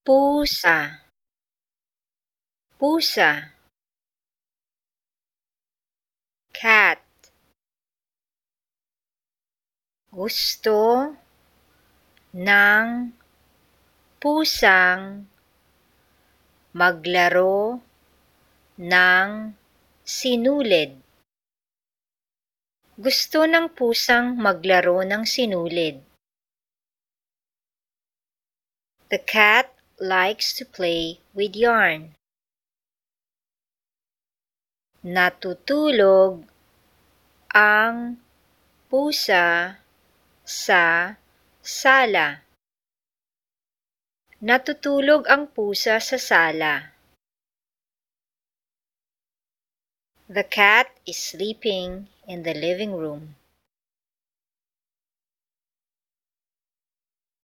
pusa, pusa. Cat, gusto ng pusang maglaro ng sinulid. Gusto ng pusang maglaro ng sinulid. The cat likes to play with yarn. Natutulog ang pusa sa sala. Natutulog ang pusa sa sala. The cat is sleeping in the living room.